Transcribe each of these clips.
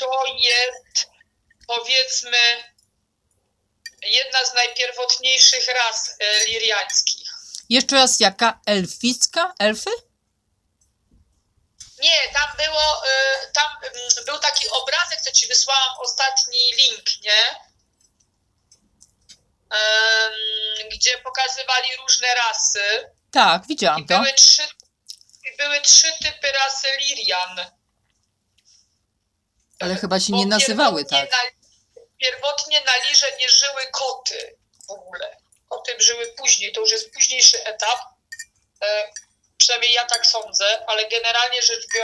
to jest, powiedzmy, jedna z najpierwotniejszych ras liriańskich. Jeszcze raz, jaka? Elficka? Elfy? Nie, tam był taki obrazek, co ci wysłałam, ostatni link, nie? Gdzie pokazywali różne rasy. Tak, widziałam to. Były trzy typy rasy Lirian. Ale chyba się nie nazywały tak. Pierwotnie na Lirze nie żyły koty w ogóle. Koty żyły później, to już jest późniejszy etap. Przynajmniej ja tak sądzę, ale generalnie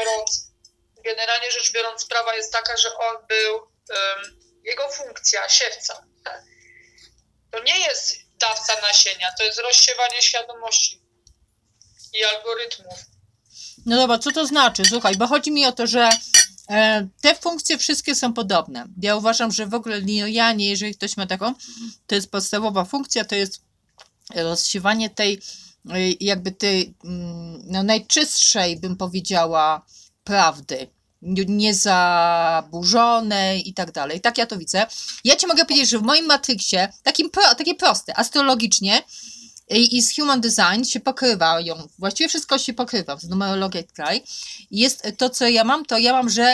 rzecz biorąc sprawa jest taka, że on był, jego funkcja, siewca. To nie jest dawca nasienia, to jest rozsiewanie świadomości i algorytmów. No dobra, co to znaczy? Słuchaj, bo chodzi mi o to, że te funkcje wszystkie są podobne. Ja uważam, że w ogóle lirianie, jeżeli ktoś ma taką, to jest podstawowa funkcja, to jest rozsiewanie tej jakby tej najczystszej, bym powiedziała, prawdy, niezaburzonej i tak dalej. Tak ja to widzę. Ja ci mogę powiedzieć, że w moim matryksie, takie proste, astrologicznie i z Human Design się pokrywają, właściwie wszystko się pokrywa, z numerologią i tak. Jest to, co ja mam, że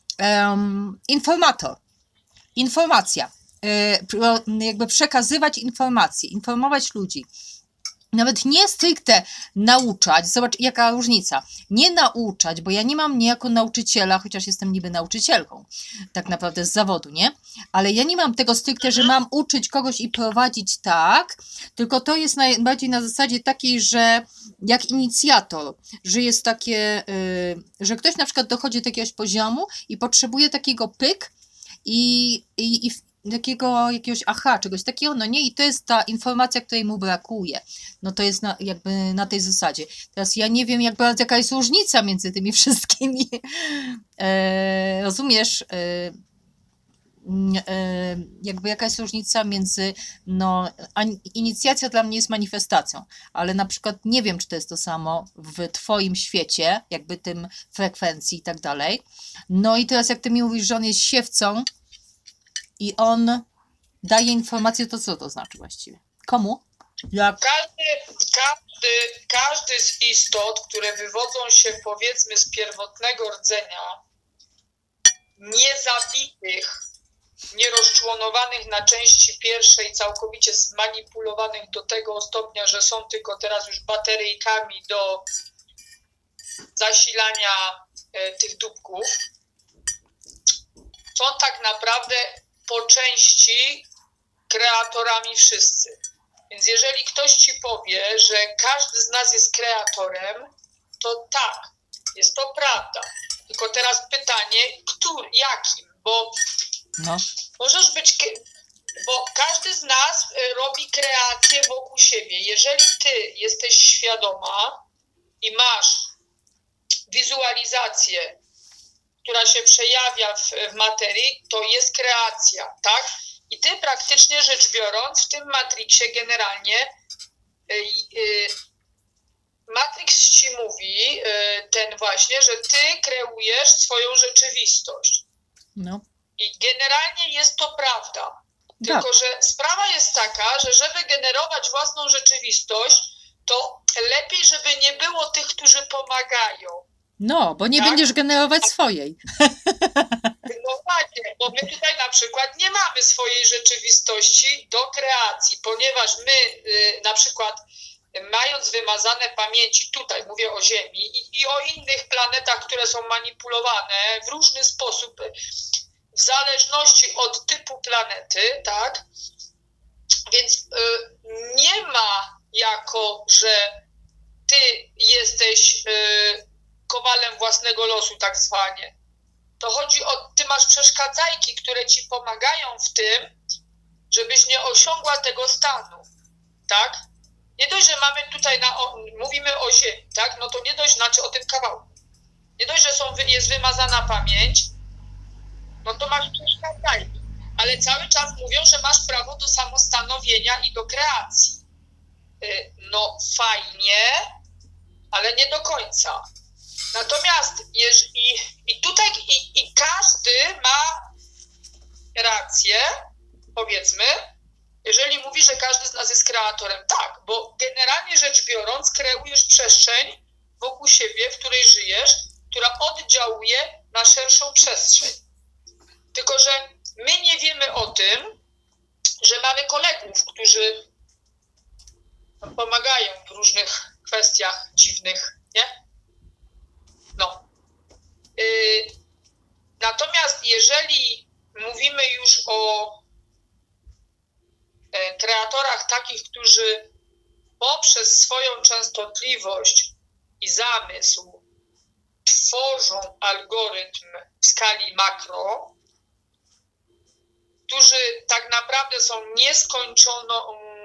informacja, jakby przekazywać informacje, informować ludzi. Nawet nie stricte nauczać, zobacz jaka różnica, nie nauczać, bo ja nie mam niejako nauczyciela, chociaż jestem niby nauczycielką, tak naprawdę z zawodu, nie? Ale ja nie mam tego stricte, że mam uczyć kogoś i prowadzić tak, tylko to jest najbardziej na zasadzie takiej, że jak inicjator, że jest takie, że ktoś na przykład dochodzi do jakiegoś poziomu i potrzebuje takiego pyk i jakiegoś aha, czegoś takiego, no nie, i to jest ta informacja, której mu brakuje. No to jest jakby na tej zasadzie. Teraz ja nie wiem, jaka jest różnica między tymi wszystkimi. Rozumiesz? Jakby jaka jest różnica między, inicjacja dla mnie jest manifestacją, ale na przykład nie wiem, czy to jest to samo w twoim świecie, jakby tym frekwencji i tak dalej. No i teraz jak ty mi mówisz, że on jest siewcą, i on daje informację, to co to znaczy właściwie? Komu? Jak? Każdy z istot, które wywodzą się powiedzmy z pierwotnego rdzenia, niezabitych, nierozczłonowanych na części pierwszej, całkowicie zmanipulowanych do tego stopnia, że są tylko teraz już bateryjkami do zasilania tych dupków, są tak naprawdę po części kreatorami wszyscy. Więc jeżeli ktoś ci powie, że każdy z nas jest kreatorem, to tak, jest to prawda. Tylko teraz pytanie, jakim? Bo możesz być, bo każdy z nas robi kreację wokół siebie. Jeżeli ty jesteś świadoma i masz wizualizację, która się przejawia w materii, to jest kreacja, tak? I ty praktycznie rzecz biorąc w tym Matrixie generalnie Matrix ci mówi ten właśnie, że ty kreujesz swoją rzeczywistość. No. I generalnie jest to prawda. Tylko, że sprawa jest taka, że żeby generować własną rzeczywistość, to lepiej, żeby nie było tych, którzy pomagają. No, bo nie będziesz generować swojej. No właśnie, bo my tutaj na przykład nie mamy swojej rzeczywistości do kreacji, ponieważ my na przykład mając wymazane pamięci, tutaj mówię o Ziemi i o innych planetach, które są manipulowane w różny sposób, w zależności od typu planety, tak? Więc nie ma jako, że ty jesteś kowalem własnego losu, tak zwanie. To chodzi o, ty masz przeszkadzajki, które ci pomagają w tym, żebyś nie osiągła tego stanu, tak? Nie dość, że mamy tutaj, mówimy o Ziemi, tak? No to nie dość, znaczy o tym kawałku. Nie dość, że jest wymazana pamięć, no to masz przeszkadzajki. Ale cały czas mówią, że masz prawo do samostanowienia i do kreacji. No fajnie, ale nie do końca. Natomiast i tutaj każdy ma kreatorem? Tak, bo generalnie rzecz biorąc kreujesz przestrzeń wokół siebie, w której żyjesz, która oddziałuje na szerszą przestrzeń. Tylko że my nie wiemy o tym, że mamy kolegów, którzy pomagają w różnych kwestiach dziwnych, nie? No. Natomiast jeżeli mówimy już o kreatorach takich, którzy poprzez swoją częstotliwość i zamysł tworzą algorytm w skali makro, którzy tak naprawdę są nieskończoną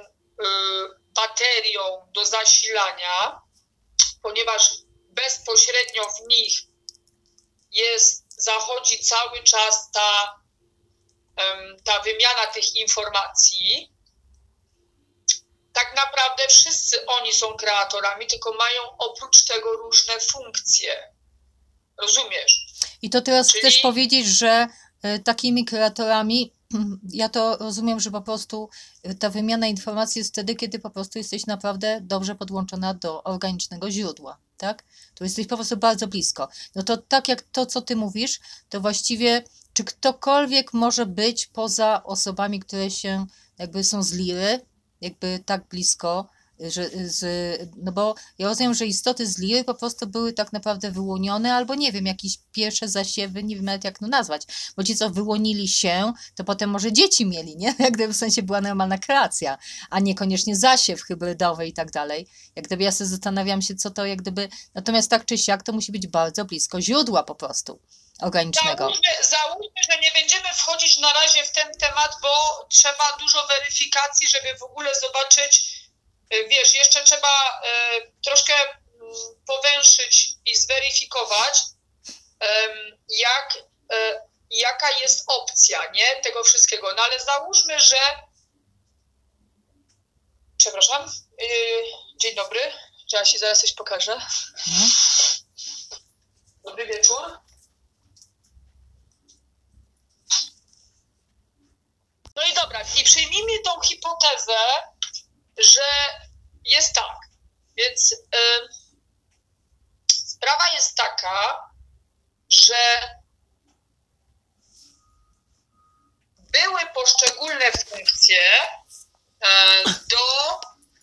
baterią do zasilania, ponieważ bezpośrednio w nich zachodzi cały czas ta wymiana tych informacji. Tak naprawdę wszyscy oni są kreatorami, tylko mają oprócz tego różne funkcje. Rozumiesz? I to teraz Czyli- chcesz powiedzieć, że takimi kreatorami, ja to rozumiem, że po prostu ta wymiana informacji jest wtedy, kiedy po prostu jesteś naprawdę dobrze podłączona do organicznego źródła, tak? To jesteś po prostu bardzo blisko. No to tak jak to, co ty mówisz, to właściwie czy ktokolwiek może być poza osobami, które się jakby są z liry, jakby tak blisko, no bo ja rozumiem, że istoty z liry po prostu były tak naprawdę wyłonione, albo nie wiem, jakieś pierwsze zasiewy, nie wiem nawet jak to nazwać, bo ci, co wyłonili się, to potem może dzieci mieli, nie? Jak gdyby w sensie była normalna kreacja, a niekoniecznie zasiew hybrydowy i tak dalej. Jak gdyby ja sobie zastanawiam się, co to jak gdyby, natomiast tak czy siak to musi być bardzo blisko źródła po prostu organicznego. Załóżmy, że nie będziemy wchodzić na razie w ten temat, bo trzeba dużo weryfikacji, żeby w ogóle zobaczyć, wiesz, jeszcze trzeba troszkę powęszyć i zweryfikować, jaka jest opcja, nie, tego wszystkiego. No ale załóżmy, że... Przepraszam. Dzień dobry. Ja się zaraz coś pokażę. Dobry wieczór. No i dobra, i przyjmijmy tą hipotezę, że jest tak. Więc sprawa jest taka, że były poszczególne funkcje do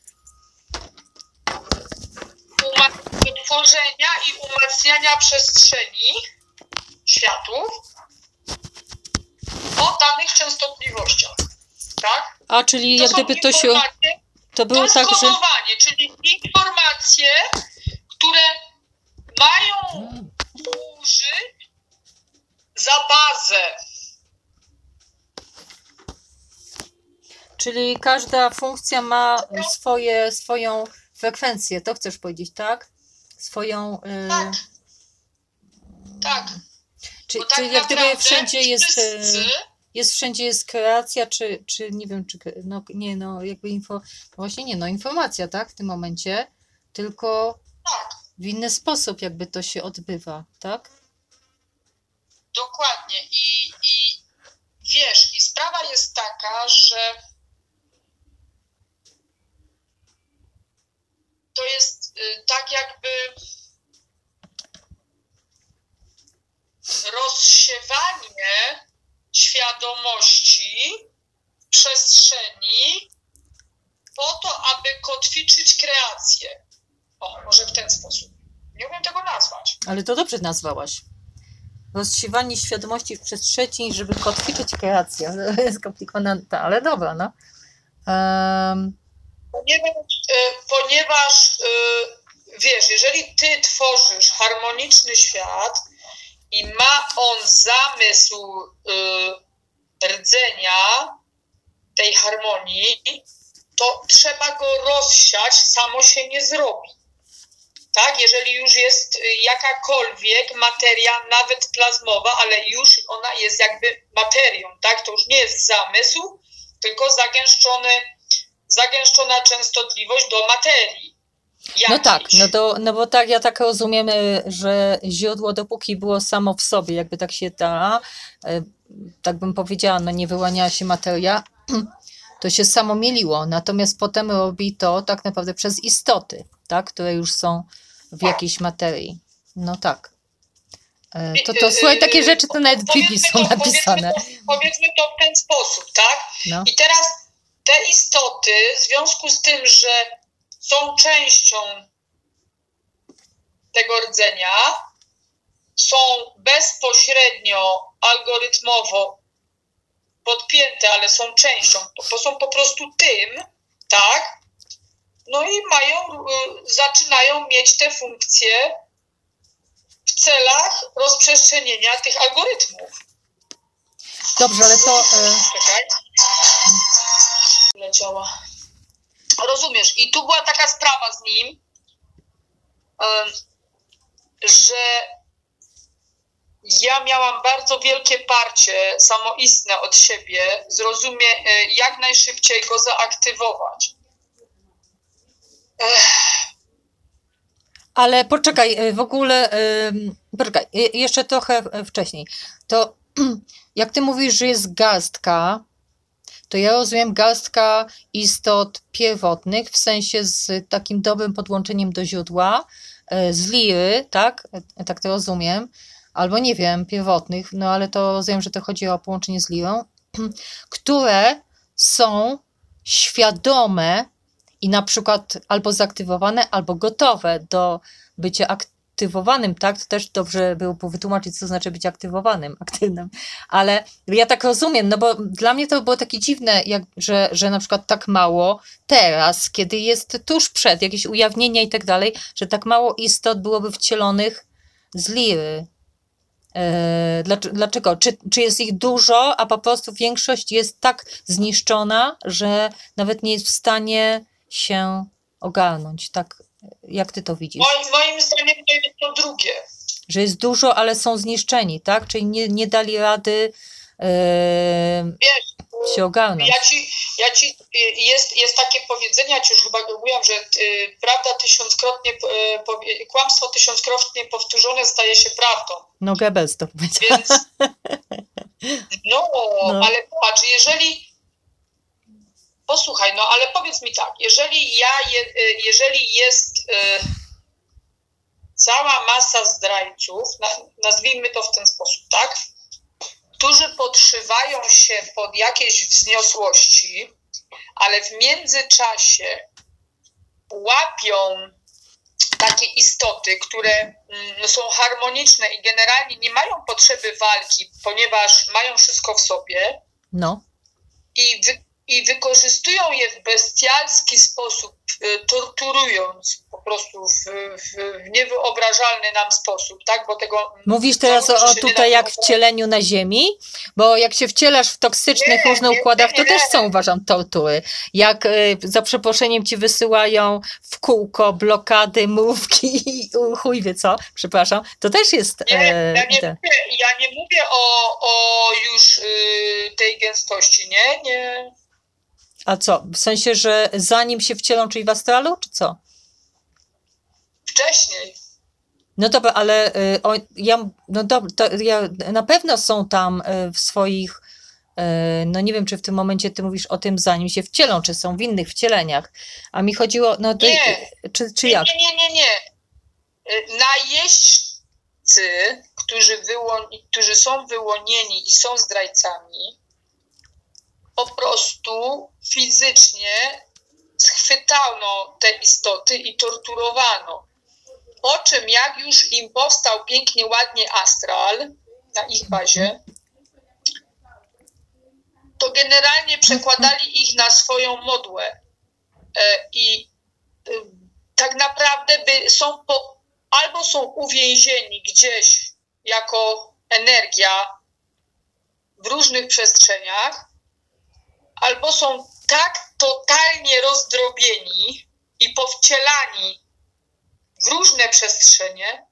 tworzenia i umacniania przestrzeni światów o danych częstotliwościach, tak? A, czyli jak są gdyby to się... informacje, To było to tak, że... skodowanie, czyli informacje, które mają służyć za bazę. Czyli każda funkcja ma swoją frekwencję, to chcesz powiedzieć, tak? Swoją... Tak. Tak. Czy Bo tak jak gdyby naprawdę wszędzie wszyscy- wszędzie jest kreacja, czy nie wiem, czy no nie, no jakby informacja, tak, w tym momencie, tylko Tak. w inny sposób jakby to się odbywa, tak? Dokładnie. I wiesz, i sprawa jest taka, że to jest tak jakby rozsiewanie świadomości w przestrzeni po to, aby kotwiczyć kreację. O, może w ten sposób. Nie umiem tego nazwać. Ale to dobrze nazwałaś. Rozsiewanie świadomości w przestrzeni, żeby kotwiczyć kreację. To jest skomplikowana, ale dobra, no. Ponieważ wiesz, jeżeli ty tworzysz harmoniczny świat i ma on zamysł rdzenia tej harmonii, to trzeba go rozsiać, samo się nie zrobi. Tak? Jeżeli już jest jakakolwiek materia, nawet plazmowa, ale już ona jest jakby materią, tak? To już nie jest zamysł, tylko zagęszczona częstotliwość do materii. No tak, jakiejś. no bo tak, ja tak rozumiem, że źródło dopóki było samo w sobie, jakby tak się tak bym powiedziała, no nie wyłaniała się materia, To się samo mieliło, natomiast potem robi to tak naprawdę przez istoty, tak, które już są w jakiejś materii. No tak. To słuchaj, takie rzeczy to nawet w Biblii są napisane. Powiedzmy to w ten sposób, tak? No. I teraz te istoty, w związku z tym, że są częścią tego rdzenia, są bezpośrednio, algorytmowo podpięte, ale są częścią, to są po prostu tym, tak? No i zaczynają mieć te funkcje w celach rozprzestrzenienia tych algorytmów. Dobrze, ale to... Czekaj. Leciała. Rozumiesz? I tu była taka sprawa z nim, że ja miałam bardzo wielkie parcie samoistne od siebie, jak najszybciej go zaaktywować. Ale poczekaj, w ogóle, poczekaj, jeszcze trochę wcześniej. To jak ty mówisz, że jest garstka, to ja rozumiem garstka istot pierwotnych, w sensie z takim dobrym podłączeniem do źródła, z liry, tak? Tak to rozumiem. Albo nie wiem, pierwotnych, no ale to rozumiem, że to chodzi o połączenie z lirą, które są świadome i na przykład albo zaktywowane, albo gotowe do bycia aktywowanym, tak? To też dobrze było wytłumaczyć, co znaczy być aktywowanym, aktywnym. Ale ja tak rozumiem, no bo dla mnie to było takie dziwne, że na przykład tak mało teraz, kiedy jest tuż przed jakieś ujawnienia i tak dalej, że tak mało istot byłoby wcielonych z liry. Dlaczego? Czy jest ich dużo, a po prostu większość jest tak zniszczona, że nawet nie jest w stanie się ogarnąć? Tak, jak ty to widzisz? Moim zdaniem to jest to drugie. Że jest dużo, ale są zniszczeni, tak? Czyli nie dali rady się ogarnąć. Jest takie powiedzenie, ja ci już chyba mówiłam, że prawda kłamstwo tysiąckrotnie powtórzone staje się prawdą. No Goebbels to powiedział. Więc, no, ale patrz, posłuchaj, no ale powiedz mi tak, jeżeli jest cała masa zdrajców, nazwijmy to w ten sposób, tak? Którzy podszywają się pod jakieś wzniosłości, ale w międzyczasie łapią takie istoty, które są harmoniczne i generalnie nie mają potrzeby walki, ponieważ mają wszystko w sobie. No. I wykorzystują je w bestialski sposób, torturując po prostu w niewyobrażalny nam sposób, tak? Bo tego... Mówisz teraz o tutaj jak wcieleniu na ziemi? Bo jak się wcielasz w toksycznych różnych układach, to też są, uważam, tortury. Jak za przeproszeniem ci wysyłają w kółko blokady, mrówki i chuj wie co, przepraszam, to też jest... Ja nie mówię o już tej gęstości, nie. A co? W sensie, że zanim się wcielą, czyli w astralu, czy co? Wcześniej. No dobra, ale na pewno są tam w swoich, no nie wiem, czy w tym momencie ty mówisz o tym, zanim się wcielą, czy są w innych wcieleniach. A mi chodziło, no to, nie. Czy jak? Nie. Najeźdźcy, którzy są wyłonieni i są zdrajcami, po prostu fizycznie schwytano te istoty i torturowano. Po czym jak już im powstał pięknie, ładnie astral na ich bazie, to generalnie przekładali ich na swoją modłę. I tak naprawdę albo są uwięzieni gdzieś jako energia w różnych przestrzeniach, albo są tak totalnie rozdrobieni i powcielani w różne przestrzenie,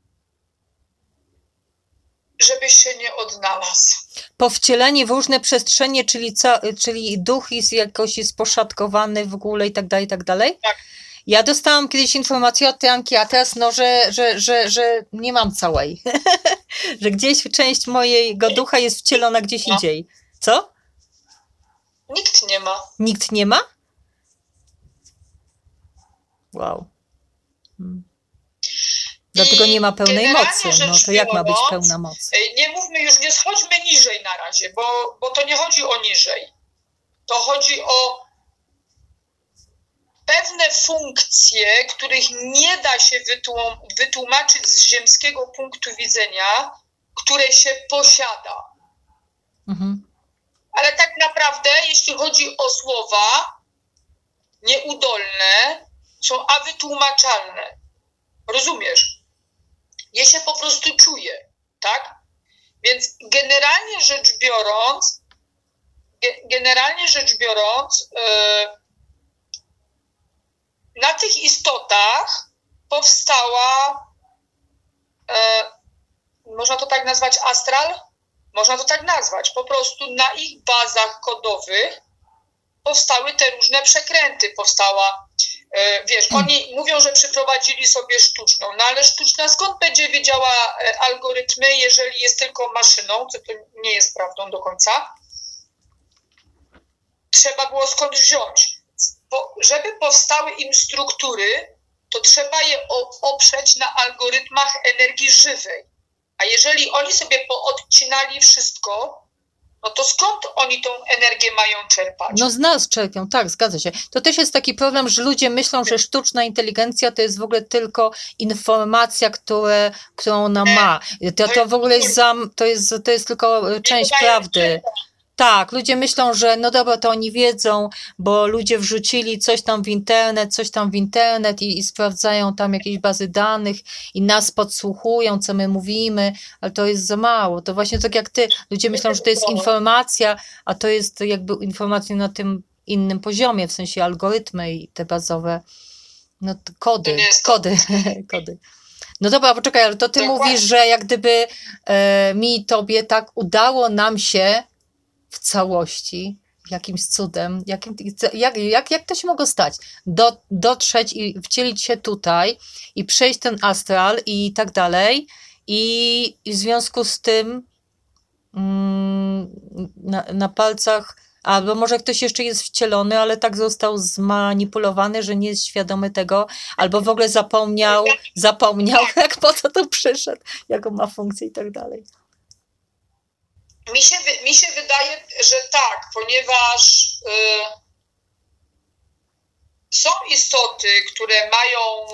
żebyś się nie odnalazł. Powcielenie w różne przestrzenie, czyli duch jest poszatkowany w ogóle i tak dalej? Tak. Ja dostałam kiedyś informację od Janki, a teraz że nie mam całej. Że gdzieś część mojego ducha jest wcielona gdzieś indziej. Co? Nikt nie ma. Nikt nie ma? Wow. Dlatego nie ma pełnej mocy. No to jak ma być pełna moc? Nie mówmy już, nie schodźmy niżej na razie, bo to nie chodzi o niżej. To chodzi o pewne funkcje, których nie da się wytłumaczyć z ziemskiego punktu widzenia, które się posiada. Ale tak naprawdę, jeśli chodzi o słowa nieudolne, są awytłumaczalne. Rozumiesz? Je się po prostu czuje, tak? Więc generalnie rzecz biorąc, na tych istotach powstała, można to tak nazwać, astral? Można to tak nazwać. Po prostu na ich bazach kodowych powstały te różne przekręty. Oni mówią, że przyprowadzili sobie sztuczną, no ale sztuczna skąd będzie wiedziała algorytmy, jeżeli jest tylko maszyną, co to nie jest prawdą do końca. Trzeba było skąd wziąć. Bo żeby powstały im struktury, to trzeba je oprzeć na algorytmach energii żywej. A jeżeli oni sobie poodcinali wszystko, no to skąd oni tą energię mają czerpać? No z nas czerpią, tak, zgadza się. To też jest taki problem, że ludzie myślą, że sztuczna inteligencja to jest w ogóle tylko informacja, którą ona ma. To w ogóle to jest tylko część prawdy. Tak, ludzie myślą, że no dobra, to oni wiedzą, bo ludzie wrzucili coś tam w internet i sprawdzają tam jakieś bazy danych i nas podsłuchują, co my mówimy, ale to jest za mało. To właśnie tak jak ty, ludzie myślą, że to jest informacja, a to jest jakby informacja na tym innym poziomie, w sensie algorytmy i te bazowe, no kody. No dobra, poczekaj, ale to ty mówisz, że jak gdyby mi i tobie tak udało nam się w całości, jakimś cudem, jak to się mogło stać? Dotrzeć i wcielić się tutaj i przejść ten astral i tak dalej i w związku z tym na palcach, albo może ktoś jeszcze jest wcielony, ale tak został zmanipulowany, że nie jest świadomy tego, albo w ogóle zapomniał, jak po co to przyszedł, jaką ma funkcję i tak dalej. Mi się wydaje, że tak, ponieważ są istoty, które mają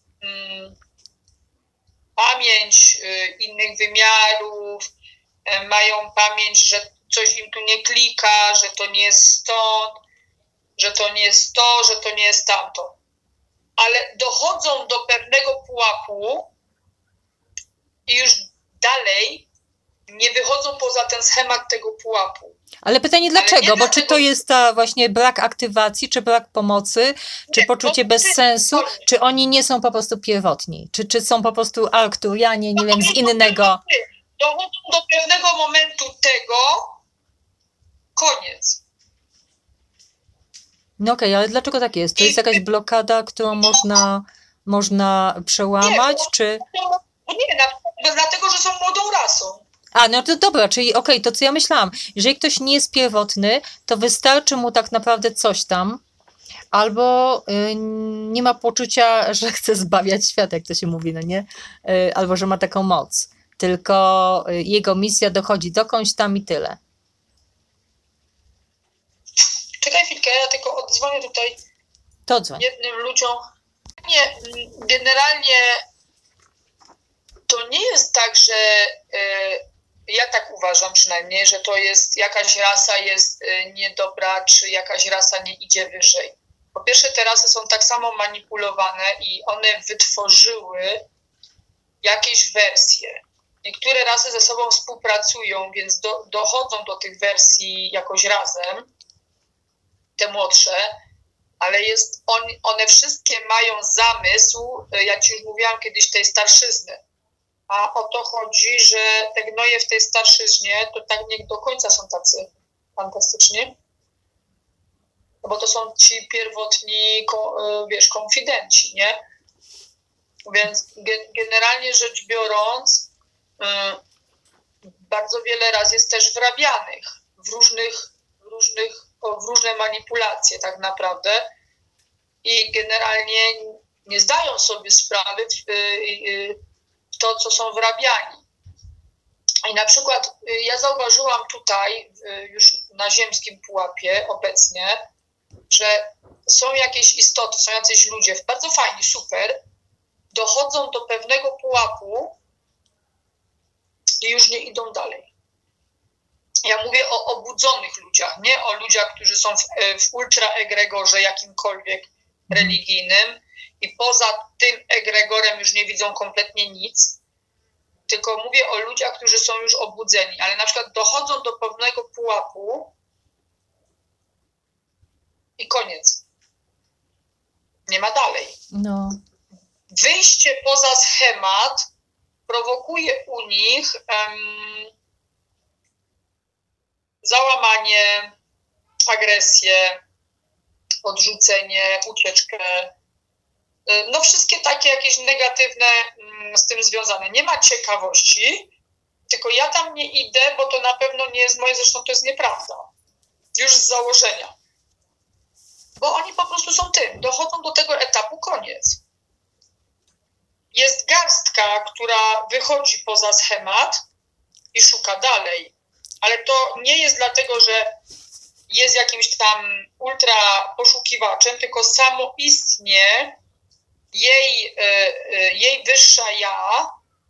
pamięć innych wymiarów, mają pamięć, że coś im tu nie klika, że to nie jest stąd, że to nie jest to, że to nie jest tamto. Ale dochodzą do pewnego pułapu i już dalej nie wychodzą poza ten schemat tego pułapu. Ale pytanie dlaczego? Bo czy to jest ta właśnie brak aktywacji, czy brak pomocy, czy poczucie bez sensu, czy oni nie są po prostu pierwotni? Czy są po prostu arkturianie, nie wiem, z innego? Dochodzą do pewnego momentu tego, koniec. No okej, ale dlaczego tak jest? To jest jakaś blokada, którą można przełamać, czy... Nie, dlatego, że są młodą rasą. No to dobra, czyli to co ja myślałam, jeżeli ktoś nie jest pierwotny, to wystarczy mu tak naprawdę coś tam, albo nie ma poczucia, że chce zbawiać świat, jak to się mówi, no nie? Albo że ma taką moc, tylko jego misja dochodzi dokądś tam i tyle. Czekaj chwilkę, ja tylko odzwonię tutaj jednym ludziom. Nie, generalnie to nie jest tak, że ja tak uważam przynajmniej, że to jest jakaś rasa jest niedobra, czy jakaś rasa nie idzie wyżej. Po pierwsze, te rasy są tak samo manipulowane i one wytworzyły jakieś wersje. Niektóre rasy ze sobą współpracują, więc dochodzą do tych wersji jakoś razem, te młodsze, ale one wszystkie mają zamysł, ja ci już mówiłam kiedyś, tej starszyzny. A o to chodzi, że te gnoje w tej starszyźnie to tak nie do końca są tacy fantastyczni, bo to są ci pierwotni, konfidenci, nie? Więc generalnie rzecz biorąc, bardzo wiele razy jest też wrabianych w w różne manipulacje tak naprawdę i generalnie nie zdają sobie sprawy w to, co są wrabiani. I na przykład ja zauważyłam tutaj już na ziemskim pułapie obecnie, że są jakieś istoty, są jacyś ludzie, bardzo fajni, super, dochodzą do pewnego pułapu i już nie idą dalej. Ja mówię o obudzonych ludziach, nie o ludziach, którzy są w ultraegregorze jakimkolwiek religijnym i poza tym egregorem już nie widzą kompletnie nic, tylko mówię o ludziach, którzy są już obudzeni, ale na przykład dochodzą do pewnego pułapu i koniec. Nie ma dalej. No. Wyjście poza schemat prowokuje u nich załamanie, agresję, odrzucenie, ucieczkę. No wszystkie takie jakieś negatywne z tym związane. Nie ma ciekawości, tylko ja tam nie idę, bo to na pewno nie jest moje, zresztą to jest nieprawda. Już z założenia. Bo oni po prostu są tym, dochodzą do tego etapu, koniec. Jest garstka, która wychodzi poza schemat i szuka dalej. Ale to nie jest dlatego, że jest jakimś tam ultra poszukiwaczem, tylko samoistnie jej wyższa ja,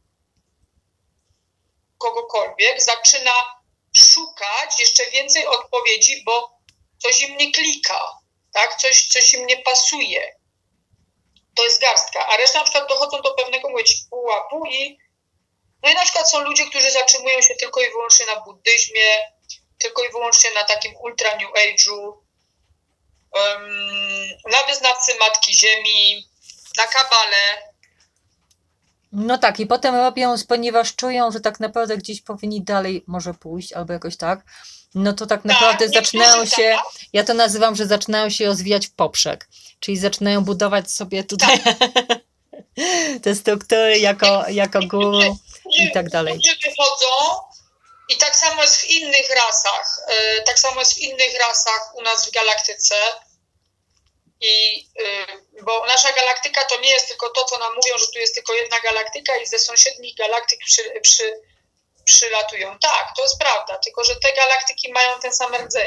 kogokolwiek, zaczyna szukać jeszcze więcej odpowiedzi, bo coś im nie klika, tak? Coś im nie pasuje. To jest garstka, a reszta na przykład dochodzą do pewnego pułapu i no i na przykład są ludzie, którzy zatrzymują się tylko i wyłącznie na buddyzmie, tylko i wyłącznie na takim ultra new age'u, na wyznawcy Matki Ziemi, na kabale. No tak, i potem robią, ponieważ czują, że tak naprawdę gdzieś powinni dalej może pójść, albo jakoś tak, no to tak naprawdę zaczynają się, ja to nazywam, że zaczynają się rozwijać w poprzek, czyli zaczynają budować sobie tutaj te struktury jako guru i tak dalej. Ludzie wychodzą i tak samo jest w innych rasach, u nas w galaktyce. Bo nasza galaktyka to nie jest tylko to, co nam mówią, że tu jest tylko jedna galaktyka i ze sąsiednich galaktyk przylatują. Tak, to jest prawda, tylko że te galaktyki mają ten sam rdzeń.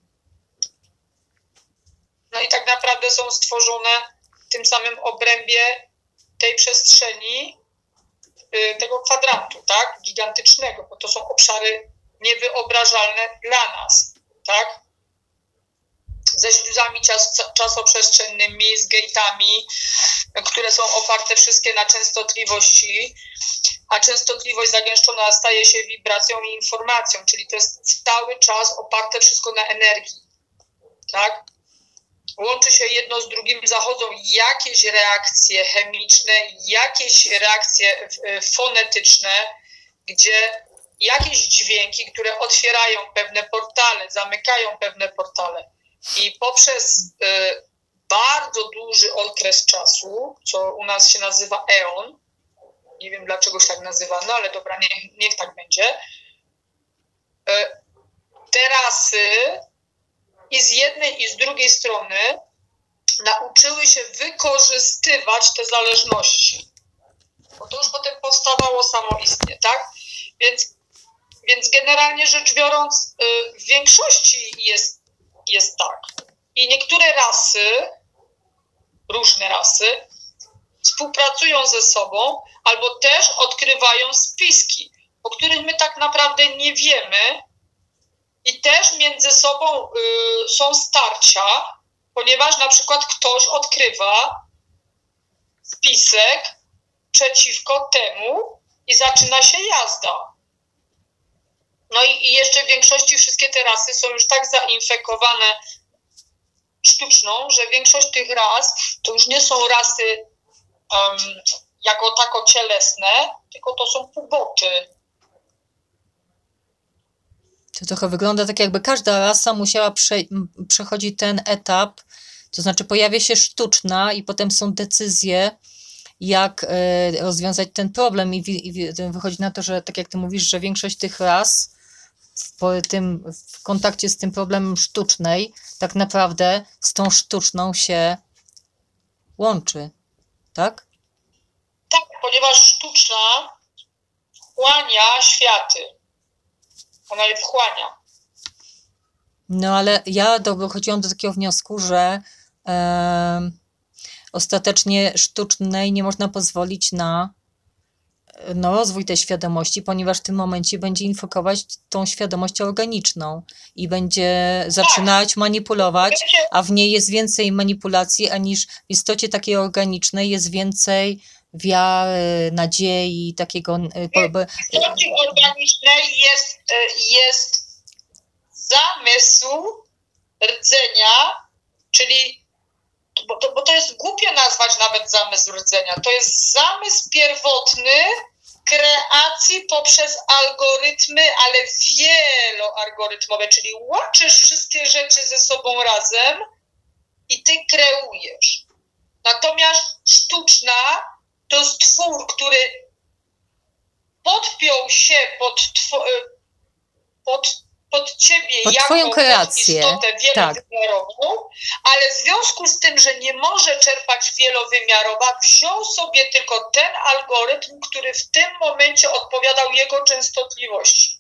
No i tak naprawdę są stworzone w tym samym obrębie tej przestrzeni, tego kwadrantu, tak, gigantycznego, bo to są obszary niewyobrażalne dla nas, tak, ze śluzami czasoprzestrzennymi, z gate'ami, które są oparte wszystkie na częstotliwości, a częstotliwość zagęszczona staje się wibracją i informacją, czyli to jest cały czas oparte wszystko na energii, tak? Łączy się jedno z drugim, zachodzą jakieś reakcje chemiczne, jakieś reakcje fonetyczne, gdzie jakieś dźwięki, które otwierają pewne portale, zamykają pewne portale. I poprzez bardzo duży okres czasu, co u nas się nazywa eon, nie wiem dlaczego się tak nazywa, no ale dobra, niech tak będzie, te rasy i z jednej i z drugiej strony nauczyły się wykorzystywać te zależności. Bo to już potem powstawało samoistnie, tak? Więc generalnie rzecz biorąc, w większości jest tak. I niektóre rasy, różne rasy, współpracują ze sobą albo też odkrywają spiski, o których my tak naprawdę nie wiemy i też między sobą są starcia, ponieważ na przykład ktoś odkrywa spisek przeciwko temu i zaczyna się jazda. No i jeszcze w większości wszystkie te rasy są już tak zainfekowane sztuczną, że większość tych ras to już nie są rasy jako tako cielesne, tylko to są puboty. To trochę wygląda tak, jakby każda rasa musiała przechodzić ten etap, to znaczy pojawia się sztuczna i potem są decyzje, jak rozwiązać ten problem i wychodzi na to, że tak jak ty mówisz, że większość tych ras w kontakcie z tym problemem sztucznej, tak naprawdę z tą sztuczną się łączy, tak? Tak, ponieważ sztuczna wchłania światy. Ona je wchłania. No ale ja dochodziłam do takiego wniosku, że ostatecznie sztucznej nie można pozwolić na rozwój tej świadomości, ponieważ w tym momencie będzie infokować tą świadomość organiczną i będzie zaczynać manipulować, a w niej jest więcej manipulacji, aniż w istocie takiej organicznej jest więcej wiary, nadziei, takiego... W istocie organicznej jest zamysł rdzenia, czyli bo to jest głupie nazwać nawet zamysł rdzenia. To jest zamysł pierwotny kreacji poprzez algorytmy, ale wieloalgorytmowe, czyli łączysz wszystkie rzeczy ze sobą razem i ty kreujesz. Natomiast sztuczna to jest twór, który podpiął się pod ciebie pod jako twoją kreację, istotę wielowymiarową, ale w związku z tym, że nie może czerpać wielowymiarowa, wziął sobie tylko ten algorytm, który w tym momencie odpowiadał jego częstotliwości.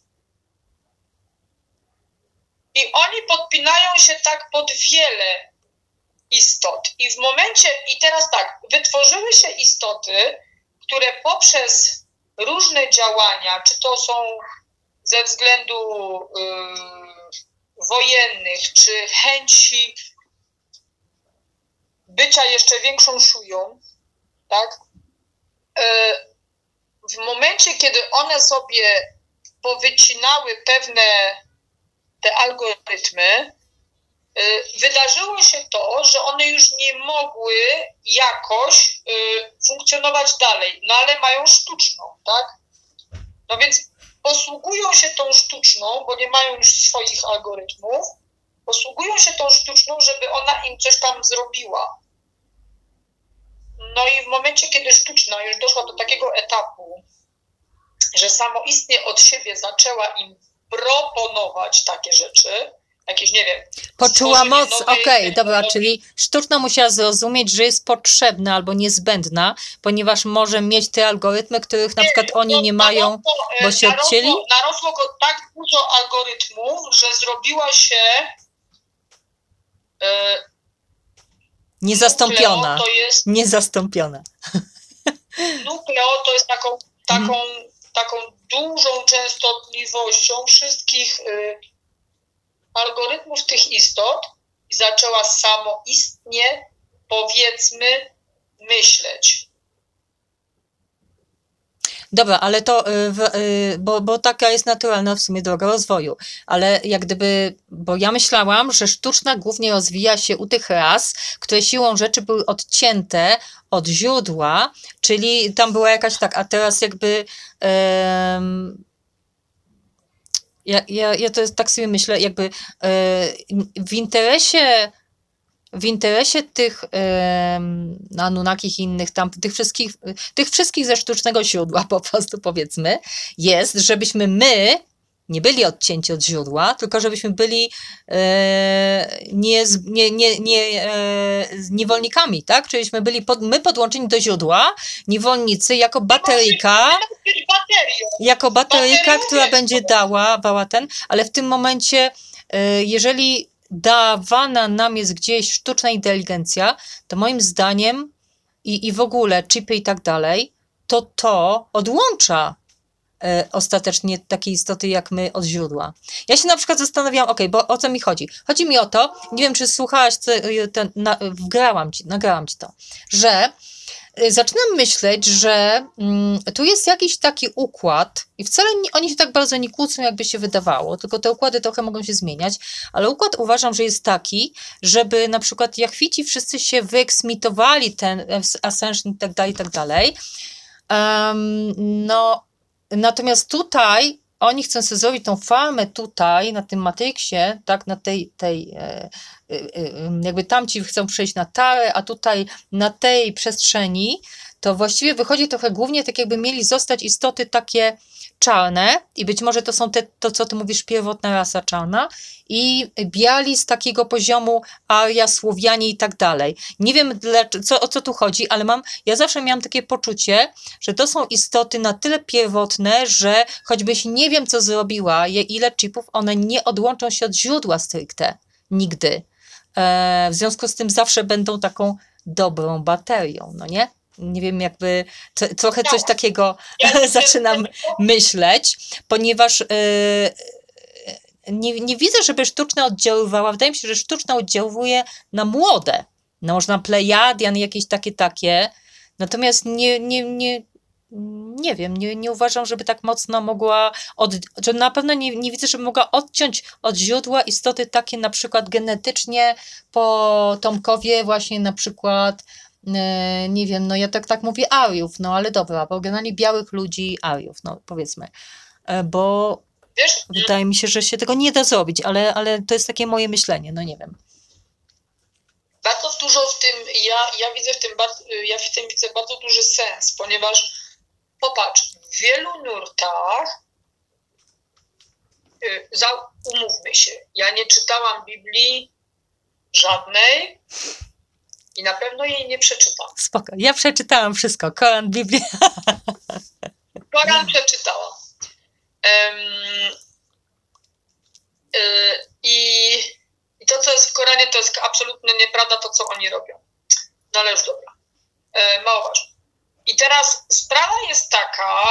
I oni podpinają się tak pod wiele istot. I teraz tak, wytworzyły się istoty, które poprzez różne działania, czy to są ze względu wojennych, czy chęci bycia jeszcze większą szują, tak? W momencie, kiedy one sobie powycinały pewne te algorytmy, wydarzyło się to, że one już nie mogły jakoś funkcjonować dalej, no ale mają sztuczną, tak? No więc posługują się tą sztuczną, bo nie mają już swoich algorytmów, posługują się tą sztuczną, żeby ona im coś tam zrobiła. No i w momencie, kiedy sztuczna już doszła do takiego etapu, że samoistnie od siebie zaczęła im proponować takie rzeczy, jakieś, nie wiem... Poczuła moc, okej, dobra, czyli sztuczna musiała zrozumieć, że jest potrzebna albo niezbędna, ponieważ może mieć te algorytmy, których na przykład oni nie mają, bo się odcięli? Narosło go tak dużo algorytmów, że zrobiła się niezastąpiona. Niezastąpiona. Nukleo to jest taką dużą częstotliwością wszystkich algorytmów tych istot i zaczęła samoistnie, powiedzmy, myśleć. Dobra, ale to, bo taka jest naturalna w sumie droga rozwoju, ale jak gdyby, bo ja myślałam, że sztuczna głównie rozwija się u tych ras, które siłą rzeczy były odcięte od źródła, czyli tam była jakaś tak, a teraz jakby ja to jest, tak sobie myślę, jakby w interesie tych Anunnakich i innych tam, tych wszystkich ze sztucznego źródła po prostu powiedzmy, jest, żebyśmy my nie byli odcięci od źródła, tylko żebyśmy byli niewolnikami, tak? Czyliśmy byli my podłączeni do źródła, niewolnicy jako bateryjka, która będzie dawała ten, ale w tym momencie, jeżeli dawana nam jest gdzieś sztuczna inteligencja, to moim zdaniem i w ogóle chipy i tak dalej, to odłącza ostatecznie takie istoty jak my od źródła. Ja się na przykład zastanawiałam, bo o co mi chodzi? Chodzi mi o to, nie wiem czy słuchałaś, nagrałam ci to, że zaczynam myśleć, że tu jest jakiś taki układ i wcale oni się tak bardzo nie kłócą, jakby się wydawało, tylko te układy trochę mogą się zmieniać, ale układ uważam, że jest taki, żeby na przykład Jachwici wszyscy się wyeksmitowali, ten Ascension i tak dalej. Natomiast tutaj oni chcą sobie zrobić tą farmę tutaj, na tym Matrixie, tak, na tej jakby tamci chcą przejść na Tarę, a tutaj na tej przestrzeni, to właściwie wychodzi trochę głównie tak jakby mieli zostać istoty takie czarne i być może to są to, co ty mówisz, pierwotna rasa czarna i biali z takiego poziomu Aria, Słowianie i tak dalej. Nie wiem, o co tu chodzi, ale ja zawsze miałam takie poczucie, że to są istoty na tyle pierwotne, że choćbyś nie wiem, co zrobiła, ile chipów, one nie odłączą się od źródła stricte. Nigdy. W związku z tym zawsze będą taką dobrą baterią, no nie? Nie wiem, jakby trochę coś takiego zaczynam myśleć, ponieważ nie widzę, żeby sztuczna oddziaływała. Wydaje mi się, że sztuczna oddziałuje na młode. No, można Plejadian, jakieś takie. Natomiast nie wiem, nie uważam, żeby tak mocno mogła, że na pewno nie widzę, żeby mogła odciąć od źródła istoty takie na przykład genetycznie potomkowie właśnie na przykład, nie wiem, no ja tak mówię Ariów, no ale dobra, bo generalnie białych ludzi Ariów, no powiedzmy, bo Wiesz, wydaje mi się, że się tego nie da zrobić, ale to jest takie moje myślenie, no nie wiem. bardzo dużo w tym, ja w tym widzę bardzo duży sens, ponieważ popatrz, w wielu nurtach, umówmy się, ja nie czytałam Biblii żadnej i na pewno jej nie przeczytam. Spoko, ja przeczytałam wszystko, Koran, Biblię. Koran przeczytałam. I to, co jest w Koranie, to jest absolutnie nieprawda to, co oni robią. No ale już dobra. Mało ważne. I teraz sprawa jest taka,